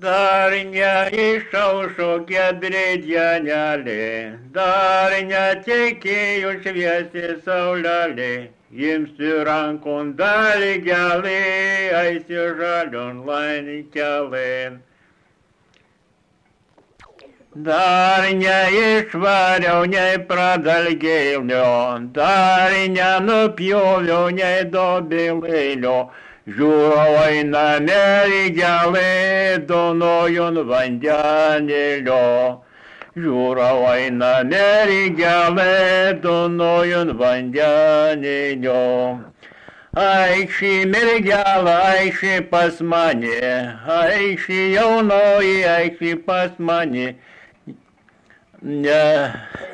Dar neišaušo giedrėdienelė, dar netekėjo šviesi saulelė, imsiu rankon dalį gelį, eisiu žalion laimį kelią. Dar neišvariau, nei pradalgėlio, dar nenupjoviau, nei dobėlėlio, žiūrau eina merigelė, donojon vandenėlio. Žiūrau eina merigelė, donojon vandenėlio. Aikšį mergelą, aikšį pas mane, aikšį jaunoji, aikšį pas mane. Ne.